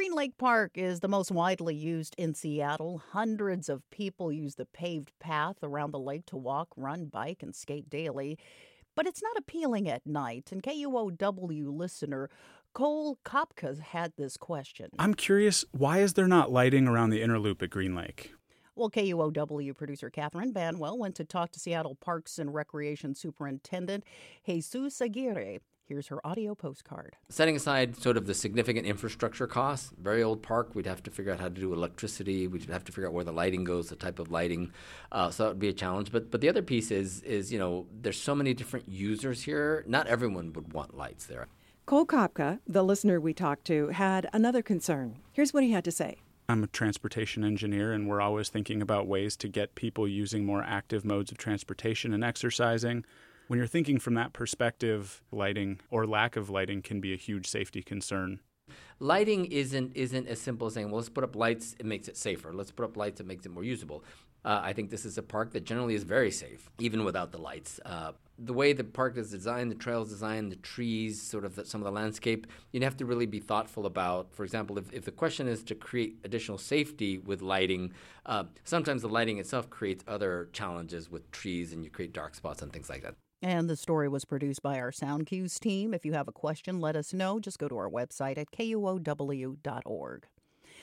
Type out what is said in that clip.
Green Lake Park is the most widely used in Seattle. Hundreds of people use the paved path around the lake to walk, run, bike, and skate daily. But it's not appealing at night. And KUOW listener Cole Kopka had this question. I'm curious, why is there not lighting around the inner loop at Green Lake? Well, KUOW producer Catherine Banwell went to talk to Seattle Parks and Recreation Superintendent Jesus Aguirre. Here's her audio postcard. Setting aside sort of the significant infrastructure costs, very old park, we'd have to figure out how to do electricity. We'd have to figure out where the lighting goes, the type of lighting. So that would be a challenge. But the other piece is there's so many different users here. Not everyone would want lights there. Cole Kopka, the listener we talked to, had another concern. Here's what he had to say. I'm a transportation engineer, and we're always thinking about ways to get people using more active modes of transportation and exercising. When you're thinking from that perspective, lighting or lack of lighting can be a huge safety concern. Lighting isn't as simple as saying, well, let's put up lights, it makes it safer. Let's put up lights, it makes it more usable. I think this is a park that generally is very safe, even without the lights. The way the park is designed, the trails designed, the trees, some of the landscape, you'd have to really be thoughtful about. For example, if the question is to create additional safety with lighting, sometimes the lighting itself creates other challenges with trees, and you create dark spots and things like that. And the story was produced by our Sound Cues team. If you have a question, let us know. Just go to our website at KUOW.org.